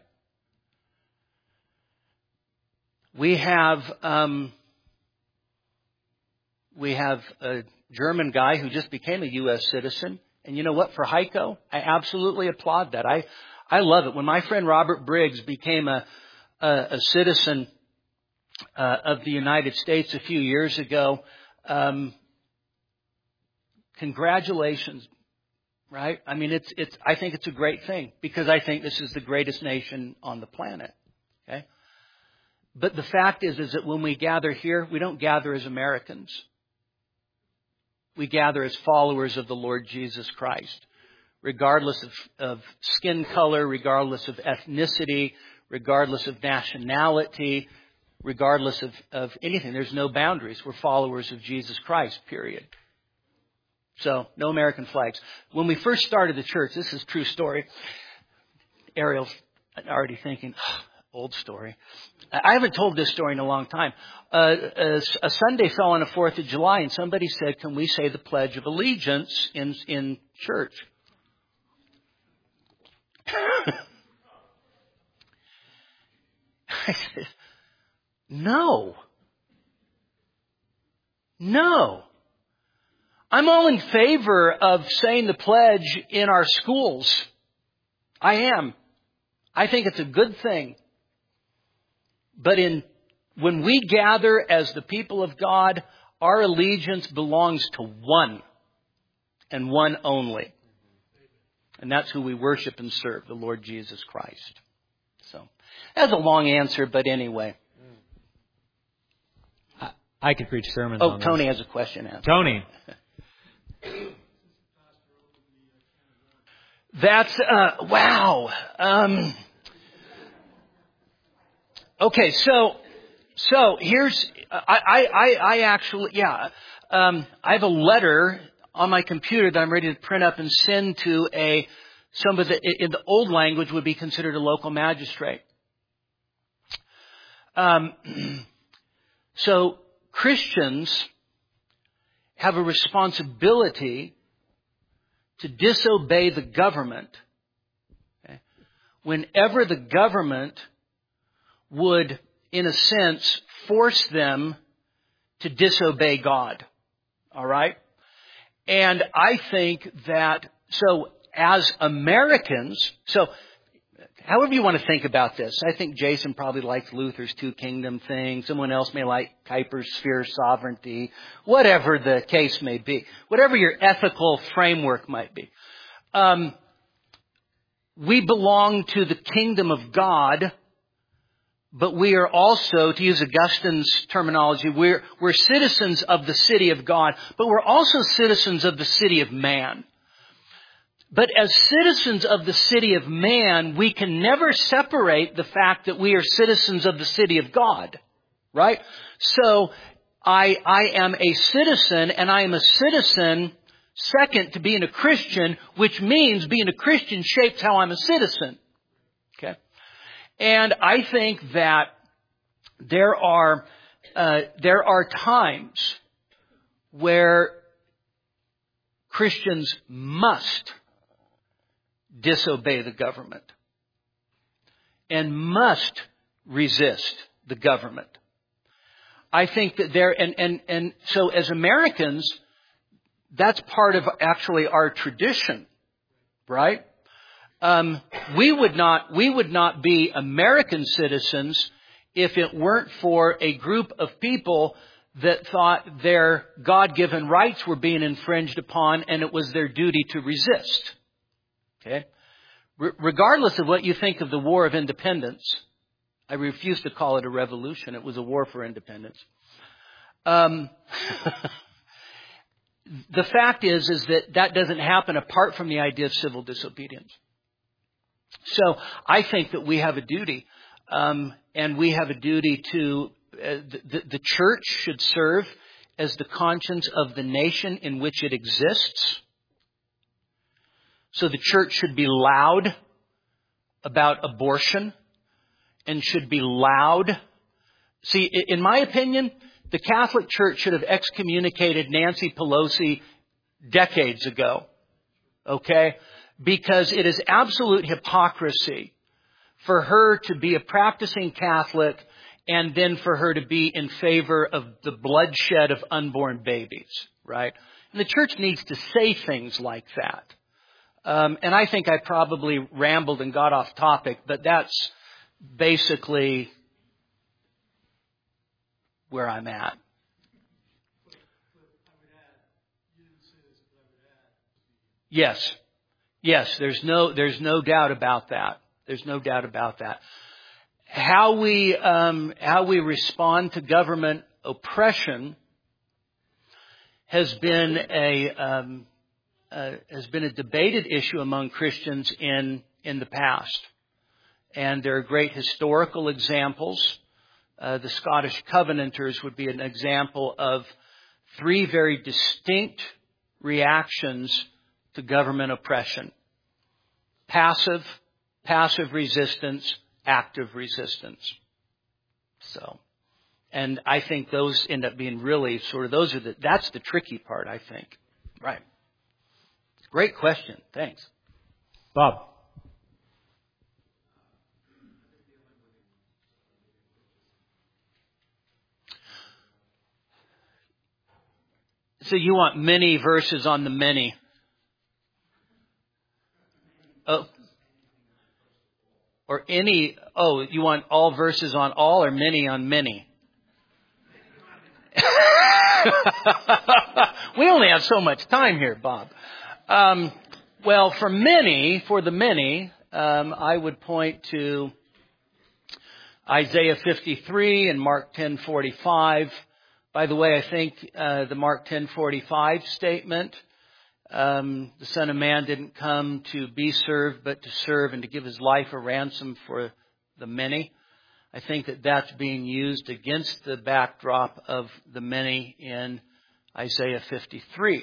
[SPEAKER 3] We have um, we have a German guy who just became a U S citizen, And you know what? For Heiko, I absolutely applaud that. I, I love it. When my friend Robert Briggs became a, a, a citizen uh, of the United States a few years ago, um, congratulations, right? I mean, it's, it's, I think it's a great thing because I think this is the greatest nation on the planet. Okay. But the fact is, is that when we gather here, we don't gather as Americans. We gather as followers of the Lord Jesus Christ, regardless of, of skin color, regardless of ethnicity, regardless of nationality, regardless of, of anything. There's no boundaries. We're followers of Jesus Christ, period. So, no American flags. When we first started the church, this is a true story. Ariel's already thinking, oh, old story. I haven't told this story in a long time. Uh, a, a Sunday fell on the fourth of July, and somebody said, can we say the Pledge of Allegiance in, in church? I said, no. No. I'm all in favor of saying the pledge in our schools. I am. I think it's a good thing. But in when we gather as the people of God, our allegiance belongs to one and one only. And that's who we worship and serve, the Lord Jesus Christ. So that's a long answer, but anyway.
[SPEAKER 2] I, I could preach sermons
[SPEAKER 3] oh,
[SPEAKER 2] on
[SPEAKER 3] Tony
[SPEAKER 2] this.
[SPEAKER 3] has a question. Answer.
[SPEAKER 2] Tony.
[SPEAKER 3] That's, uh, wow. Um, okay, so, so here's, I, I, I, I actually, yeah, um, I have a letter on my computer that I'm ready to print up and send to a, somebody that in the old language would be considered a local magistrate. Um, so Christians have a responsibility to disobey the government okay, whenever the government would, in a sense, force them to disobey God. All right? And I think that, so as Americans, so however you want to think about this, I think Jason probably likes Luther's two kingdom thing. Someone else may like Kuyper's sphere of sovereignty. Whatever the case may be. Whatever your ethical framework might be. Um, we belong to the kingdom of God, but we are also, to use Augustine's terminology, we're, we're citizens of the city of God, but we're also citizens of the city of man. But as citizens of the city of man, we can never separate the fact that we are citizens of the city of God. Right? So, I, I am a citizen, and I am a citizen, second, to being a Christian, which means being a Christian shapes how I'm a citizen. Okay? And I think that there are, uh, there are times where Christians must disobey the government and must resist the government. I think that there, and, and, and so as Americans, that's part of actually our tradition, right? Um, we would not, we would not be American citizens if it weren't for a group of people that thought their God-given rights were being infringed upon and it was their duty to resist. Okay? Re- regardless of what you think of the War of Independence, I refuse to call it a revolution. It was a war for independence. Um, the fact is, is that that doesn't happen apart from the idea of civil disobedience. So I think that we have a duty, um, and we have a duty to, uh, the, the, the church should serve as the conscience of the nation in which it exists. So the church should be loud about abortion and should be loud. See, in my opinion, the Catholic Church should have excommunicated Nancy Pelosi decades ago. Okay? Because it is absolute hypocrisy for her to be a practicing Catholic and then for her to be in favor of the bloodshed of unborn babies. Right? And the church needs to say things like that. Um, and I think I probably rambled and got off topic, but that's basically where I'm at. Yes. Yes, there's no, there's no doubt about that. There's no doubt about that. How we, um, how we respond to government oppression has been a, um, uh, has been a debated issue among Christians in, in the past. And there are great historical examples. Uh, the Scottish Covenanters would be an example of three very distinct reactions to government oppression. Passive, passive resistance, active resistance. So, and I think those end up being really sort of, those are the, that's the tricky part, I think. Right. Great question. Thanks.
[SPEAKER 2] Bob.
[SPEAKER 3] So you want many verses on the many. Oh, or any, oh, you want all verses on all or many on many? We only have so much time here, Bob. Um, well, for many, for the many, um, I would point to Isaiah fifty-three and Mark ten forty-five. By the way, I think uh, the Mark ten forty-five statement, Um, the Son of Man didn't come to be served, but to serve and to give his life a ransom for the many. I think that that's being used against the backdrop of the many in Isaiah fifty-three.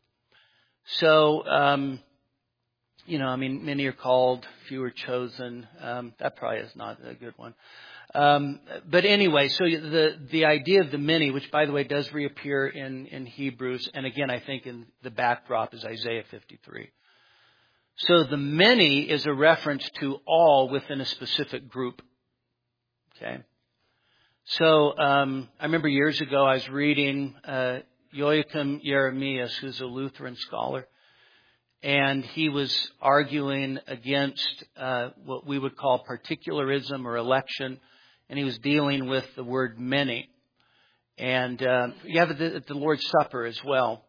[SPEAKER 3] So, um, you know, I mean, many are called, few are chosen. Um, that probably is not a good one. Um, but anyway, so the, the idea of the many, which by the way does reappear in, in Hebrews, and again I think in the backdrop is Isaiah fifty-three. So the many is a reference to all within a specific group. Okay. So, um, I remember years ago I was reading, uh, Joachim Jeremias, who's a Lutheran scholar, and he was arguing against, uh, what we would call particularism or election. And he was dealing with the word many. And uh, you have it at the Lord's Supper as well.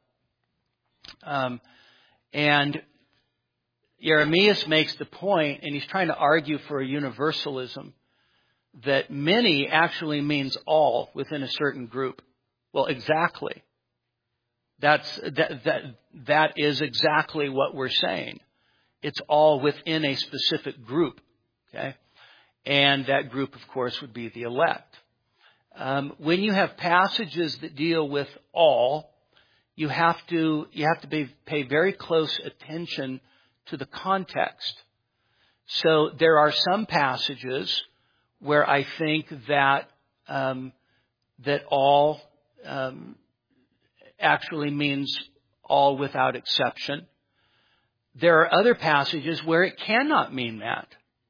[SPEAKER 3] Um, and Jeremias makes the point, and he's trying to argue for a universalism, that many actually means all within a certain group. Well, exactly. That's that that that is exactly what we're saying. It's all within a specific group. Okay. And that group, of course, would be the elect. Um, when you have passages that deal with all, you have to you have to be, pay very close attention to the context. So there are some passages where I think that um, that all um, actually means all without exception. There are other passages where it cannot mean that.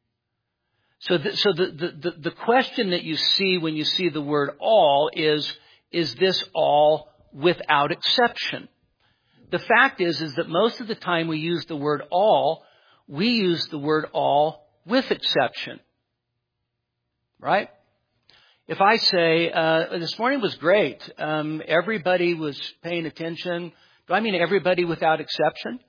[SPEAKER 3] So, the, so the, the, the question that you see when you see the word all is, is this all without exception? The fact is, is that most of the time we use the word all, we use the word all with exception. Right? If I say, uh, this morning was great, um, everybody was paying attention, do I mean everybody without exception?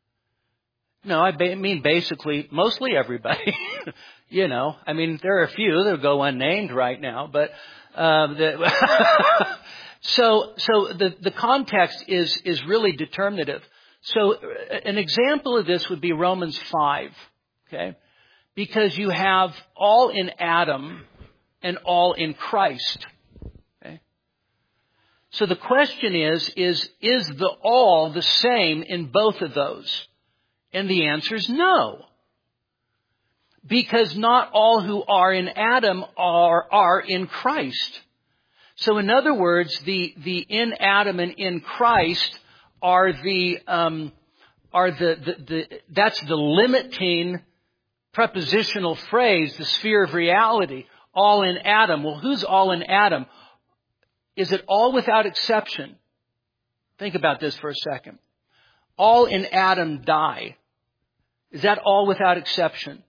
[SPEAKER 3] No, I ba- mean basically mostly everybody. You know, I mean, there are a few that go unnamed right now, but uh, the, so so the the context is is really determinative. So an example of this would be Romans five, okay? Because you have all in Adam and all in Christ. Okay? So the question is is is the all the same in both of those? And the answer is no. Because not all who are in Adam are, are in Christ. So in other words, the, the in Adam and in Christ are the, um, are the, the, the, that's the limiting prepositional phrase, the sphere of reality. All in Adam. Well, who's all in Adam? Is it all without exception? Think about this for a second. All in Adam die. Is that all without exception?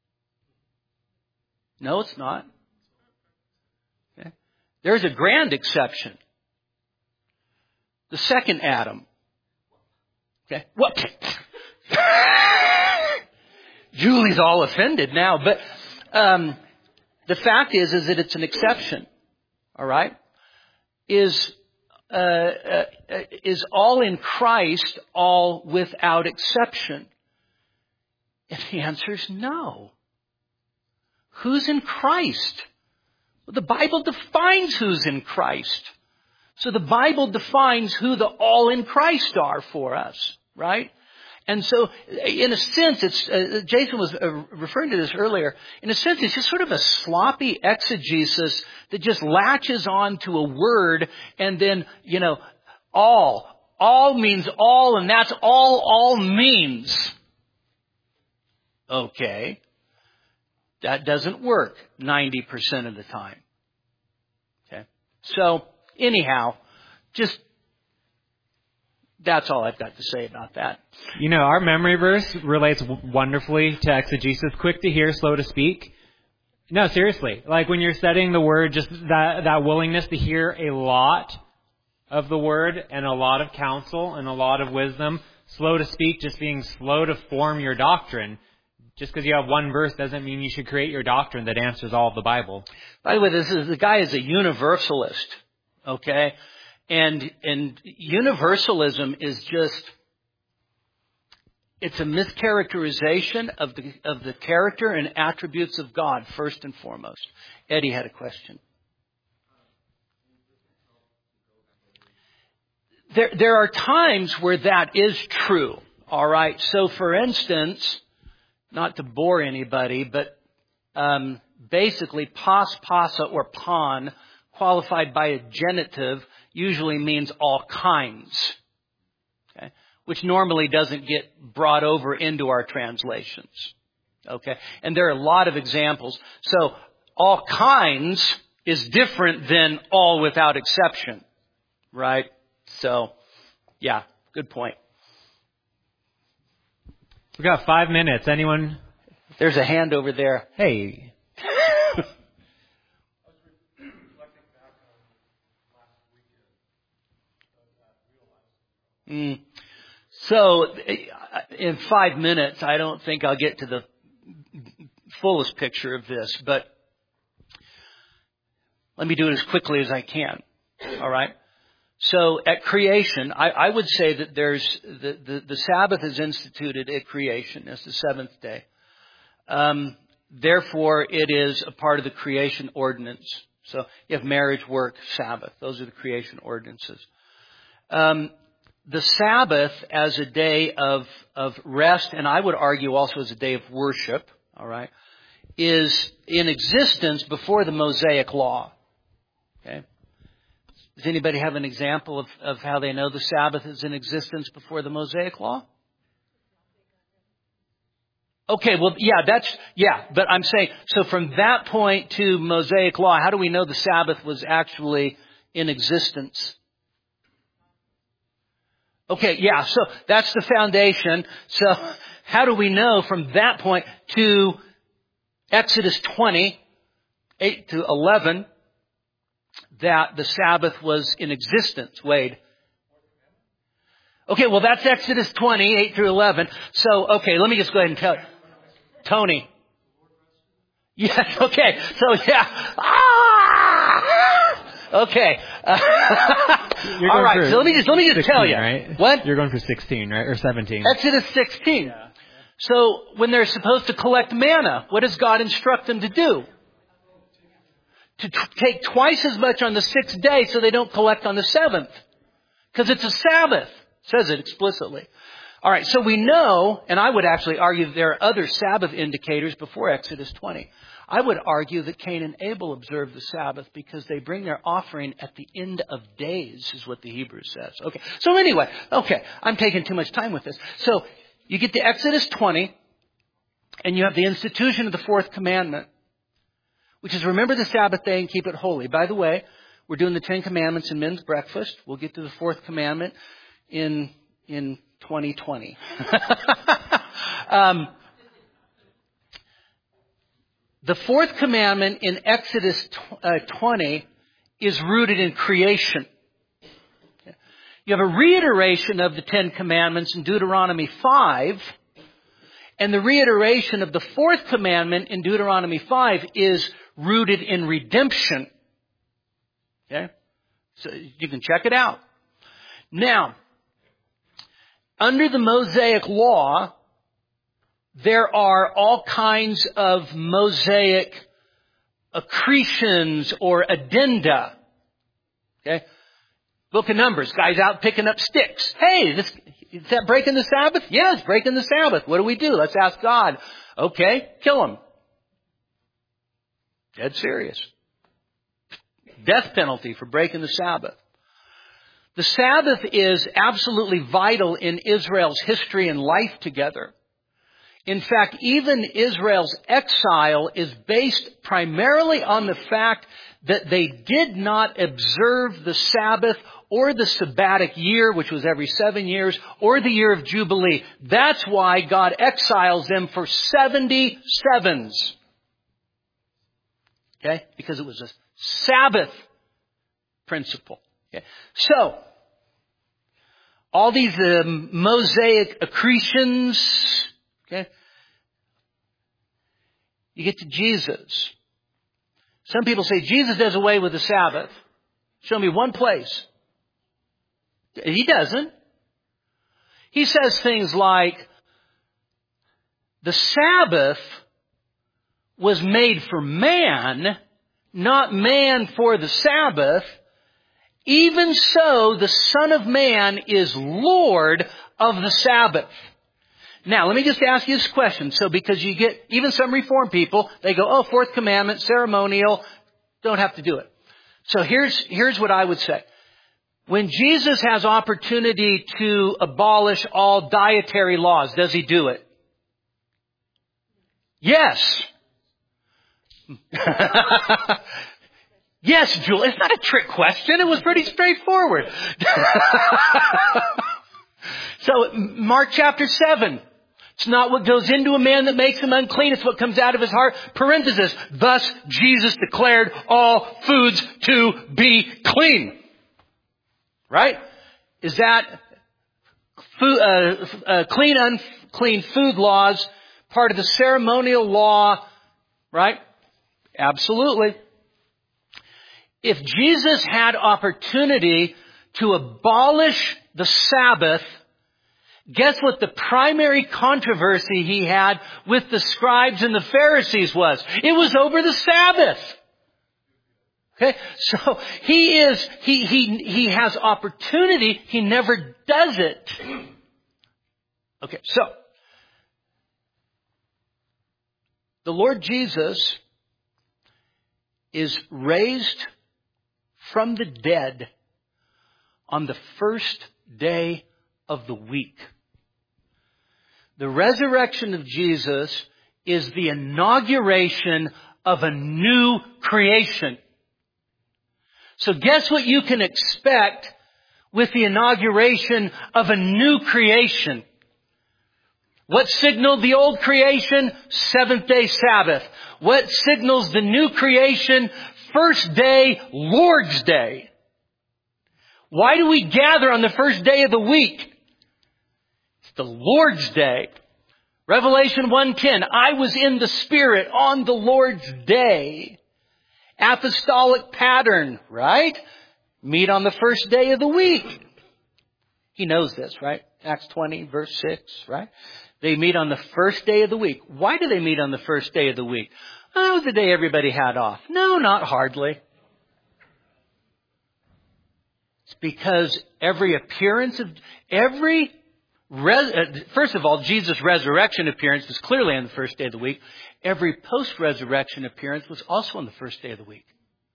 [SPEAKER 3] No, it's not. Okay. There's a grand exception. The second Adam. Okay. What? Julie's all offended now, but um, the fact is, is that it's an exception. All right, is uh, uh, is all in Christ, all without exception? And the answer is no. Who's in Christ? Well, the Bible defines who's in Christ. So the Bible defines who the all in Christ are for us, right? And so, in a sense, it's uh, Jason was uh, referring to this earlier. In a sense, it's just sort of a sloppy exegesis that just latches on to a word, and then, you know, all. All means all, and that's all all means. Okay. That doesn't work ninety percent of the time. Okay. So, anyhow, just that's all I've got to say about that.
[SPEAKER 2] You know, our memory verse relates w- wonderfully to exegesis. Quick to hear, slow to speak. No, seriously. Like when you're studying the word, just that, that willingness to hear a lot of the word and a lot of counsel and a lot of wisdom. Slow to speak, just being slow to form your doctrine. Just because you have one verse doesn't mean you should create your doctrine that answers all of the Bible.
[SPEAKER 3] By the way, this is the guy is a universalist. Okay? And and universalism is just, it's a mischaracterization of the of the character and attributes of God, first and foremost. Eddie had a question. There there are times where that is true. All right. So for instance, not to bore anybody, but um, basically pos, pasa, or pon, qualified by a genitive, usually means all kinds, okay, which normally doesn't get brought over into our translations. Okay, and there are a lot of examples. So all kinds is different than all without exception, right? So, yeah, good point.
[SPEAKER 2] We've got five minutes. Anyone?
[SPEAKER 3] There's a hand over there.
[SPEAKER 2] Hey.
[SPEAKER 3] Mm. So, in five minutes, I don't think I'll get to the fullest picture of this, but let me do it as quickly as I can. All right? So, at creation, I, I would say that there's the, the, the Sabbath is instituted at creation as the seventh day. Um, therefore, it is a part of the creation ordinance. So, you have marriage, work, Sabbath. Those are the creation ordinances. Um, The Sabbath as a day of, of rest, and I would argue also as a day of worship, all right, is in existence before the Mosaic Law. Okay? Does anybody have an example of, of how they know the Sabbath is in existence before the Mosaic Law? Okay, well, yeah, that's, yeah, but I'm saying, so from that point to Mosaic Law, how do we know the Sabbath was actually in existence? Okay, yeah, so that's the foundation. So how do we know from that point to Exodus twenty, eight to eleven, that the Sabbath was in existence? Wade. Okay, well, that's Exodus twenty, eight through eleven. So, okay, let me just go ahead and tell you. Tony. Yes, okay, so yeah. Ah! Okay. Uh, all right. So let me just let me just
[SPEAKER 2] sixteen,
[SPEAKER 3] tell you.
[SPEAKER 2] Right?
[SPEAKER 3] What?
[SPEAKER 2] You're going for sixteen, right? Or seventeen.
[SPEAKER 3] Exodus sixteen. Yeah. So when they're supposed to collect manna, what does God instruct them to do? To t- take twice as much on the sixth day so they don't collect on the seventh. Because it's a Sabbath. It says it explicitly. All right. So we know, and I would actually argue that there are other Sabbath indicators before Exodus twenty. I would argue that Cain and Abel observed the Sabbath because they bring their offering at the end of days, is what the Hebrew says. Okay. So anyway, okay, I'm taking too much time with this. So you get to Exodus twenty, and you have the institution of the fourth commandment, which is remember the Sabbath day and keep it holy. By the way, we're doing the Ten Commandments in men's breakfast. We'll get to the fourth commandment in in twenty twenty. um, the fourth commandment in Exodus twenty is rooted in creation. You have a reiteration of the Ten Commandments in Deuteronomy five, and the reiteration of the fourth commandment in Deuteronomy five is rooted in redemption. Okay? So you can check it out. Now, under the Mosaic Law, there are all kinds of Mosaic accretions or addenda. Okay? Book of Numbers, guys out picking up sticks. Hey, this, is that breaking the Sabbath? Yeah, it's breaking the Sabbath. What do we do? Let's ask God. Okay, kill him. Dead serious. Death penalty for breaking the Sabbath. The Sabbath is absolutely vital in Israel's history and life together. In fact, even Israel's exile is based primarily on the fact that they did not observe the Sabbath or the Sabbatic year, which was every seven years, or the year of Jubilee. That's why God exiles them for seventy sevens. Okay? Because it was a Sabbath principle. Okay? So, all these uh, Mosaic accretions, okay? You get to Jesus. Some people say Jesus does away with the Sabbath. Show me one place. He doesn't. He says things like, the Sabbath was made for man, not man for the Sabbath. Even so, the Son of Man is Lord of the Sabbath. Now, let me just ask you this question. So, because you get, even some Reformed people, they go, oh, fourth commandment, ceremonial, don't have to do it. So here's, here's what I would say. When Jesus has opportunity to abolish all dietary laws, does he do it? Yes. Yes, Jewel. It's not a trick question. It was pretty straightforward. So, Mark chapter seven. It's not what goes into a man that makes him unclean. It's what comes out of his heart. Parenthesis. Thus, Jesus declared all foods to be clean. Right? Is that food, uh, uh, clean, unclean food laws part of the ceremonial law? Right? Absolutely. If Jesus had opportunity to abolish the Sabbath, guess what the primary controversy he had with the scribes and the Pharisees was? It was over the Sabbath. Okay? So he is, he, he, he has opportunity. He never does it. Okay, so the Lord Jesus is raised from the dead on the first day of the week. The resurrection of Jesus is the inauguration of a new creation. So guess what you can expect with the inauguration of a new creation? What signaled the old creation? Seventh day Sabbath. What signals the new creation? First day, Lord's Day. Why do we gather on the first day of the week? It's the Lord's Day. Revelation one ten, I was in the Spirit on the Lord's Day. Apostolic pattern, right? Meet on the first day of the week. He knows this, right? Acts twenty, verse six, right? They meet on the first day of the week. Why do they meet on the first day of the week? Oh, that was the day everybody had off. No, not hardly. It's because every appearance of, every, res, uh, first of all, Jesus' resurrection appearance was clearly on the first day of the week. Every post-resurrection appearance was also on the first day of the week.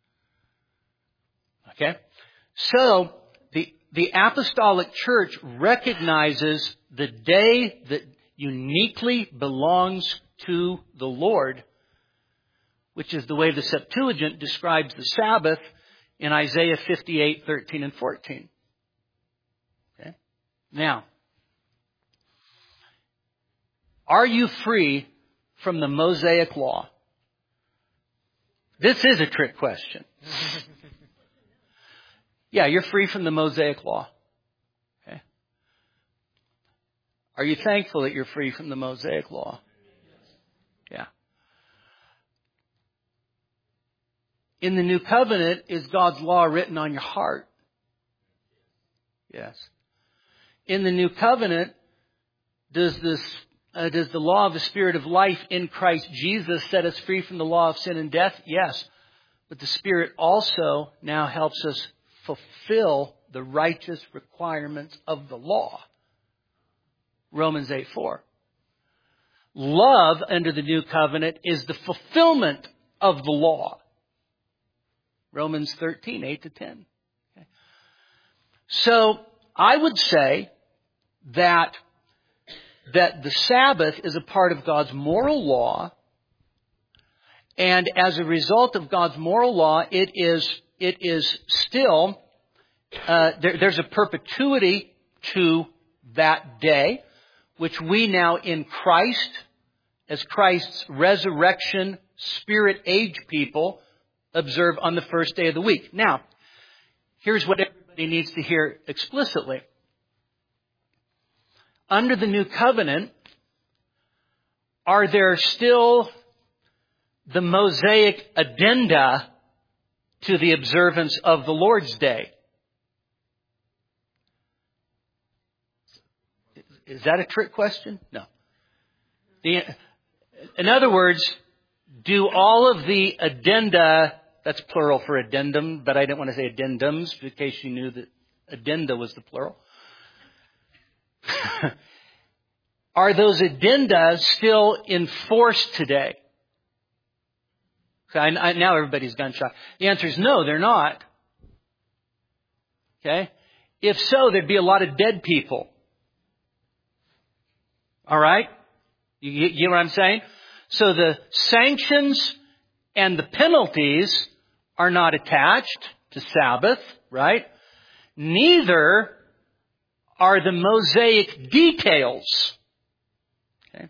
[SPEAKER 3] Okay? So, the, the apostolic church recognizes the day that uniquely belongs to the Lord, which is the way the Septuagint describes the Sabbath in Isaiah fifty-eight, thirteen and fourteen. Okay? Now, Are you free from the Mosaic law? This is a trick question. Yeah, you're free from the Mosaic law. Okay. Are you thankful that you're free from the Mosaic law? Yeah. In the New Covenant, is God's law written on your heart? Yes. In the New Covenant, does this uh, does the law of the Spirit of life in Christ Jesus set us free from the law of sin and death? Yes. But the Spirit also now helps us fulfill the righteous requirements of the law. Romans eight four. Love under the New Covenant is the fulfillment of the law. Romans thirteen, eight to ten. Okay. So I would say that, that the Sabbath is a part of God's moral law. And as a result of God's moral law, it is, it is still, uh, there, there's a perpetuity to that day, which we now in Christ, as Christ's resurrection, spirit age people, observe on the first day of the week. Now, here's what everybody needs to hear explicitly. Under the New Covenant, are there still the Mosaic addenda to the observance of the Lord's Day? Is that a trick question? No. The, in other words, do all of the addenda, that's plural for addendum, but I didn't want to say addendums in case you knew that addenda was the plural. Are those addenda still in force today? I, I, now everybody's gun shy. The answer is no, they're not. Okay? If so, there'd be a lot of dead people. All right? You, you, you know what I'm saying? So the sanctions and the penalties are not attached to Sabbath, right? Neither are the Mosaic details. Okay.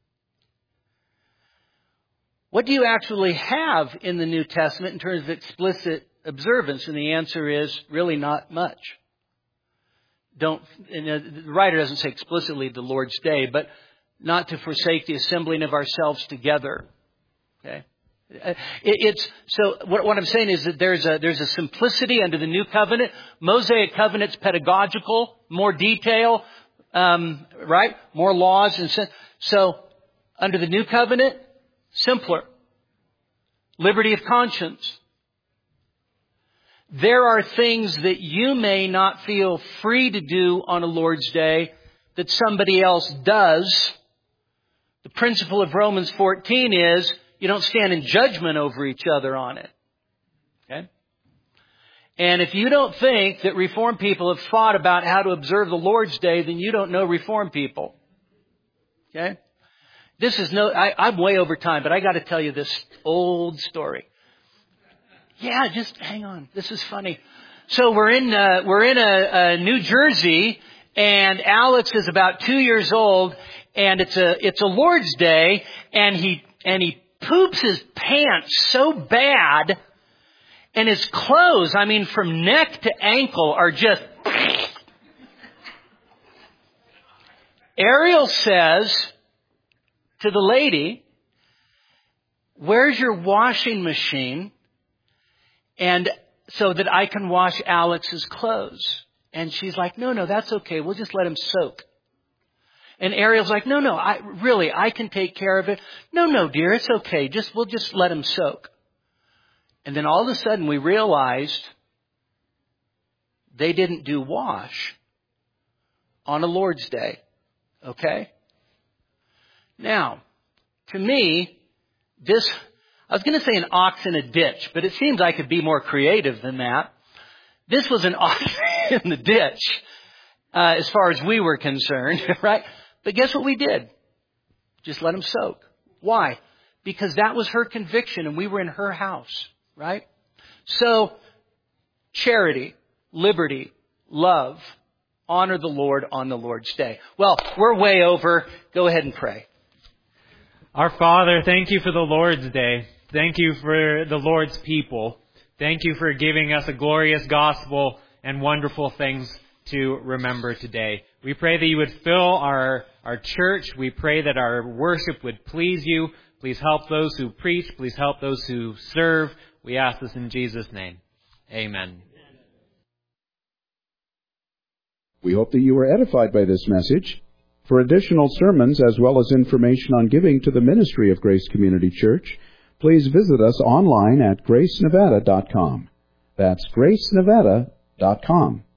[SPEAKER 3] What do you actually have in the New Testament in terms of explicit observance? And the answer is really not much. Don't, and the writer doesn't say explicitly the Lord's Day, but not to forsake the assembling of ourselves together. Okay. It, it's, so what, what I'm saying is that there's a, there's a simplicity under the New Covenant. Mosaic Covenant's pedagogical, more detail, um, right? More laws. And so, so under the New Covenant, simpler. Liberty of conscience. There are things that you may not feel free to do on a Lord's Day that somebody else does. The principle of Romans fourteen is you don't stand in judgment over each other on it. Okay? And if you don't think that Reformed people have thought about how to observe the Lord's Day, then you don't know Reformed people. Okay? This is no, I, I'm way over time, but I got to tell you this old story. Yeah, just hang on. This is funny. So we're in, uh, we're in a, a New Jersey, and Alex is about two years old, and it's a, it's a Lord's Day, and he, and he poops his pants so bad, and his clothes, I mean, from neck to ankle are just... Ariel says to the lady, "Where's your washing machine? And so that I can wash Alex's clothes." And she's like, "No, no, that's okay. We'll just let him soak." And Ariel's like, "No, no, I really, I can take care of it." "No, no, dear, it's okay. Just, we'll just let him soak." And then all of a sudden we realized they didn't do wash on a Lord's Day. Okay? Now, to me, this, I was going to say an ox in a ditch, but it seems I could be more creative than that. This was an ox in the ditch, uh, as far as we were concerned, right? But guess what we did? Just let him soak. Why? Because that was her conviction and we were in her house, right? So, charity, liberty, love, honor the Lord on the Lord's Day. Well, we're way over. Go ahead and pray.
[SPEAKER 2] Our Father, thank you for the Lord's Day. Thank you for the Lord's people. Thank you for giving us a glorious gospel and wonderful things to remember today. We pray that you would fill our, our church. We pray that our worship would please you. Please help those who preach. Please help those who serve. We ask this in Jesus' name. Amen.
[SPEAKER 1] We hope that you were edified by this message. For additional sermons as well as information on giving to the ministry of Grace Community Church, please visit us online at grace nevada dot com. That's grace nevada dot com.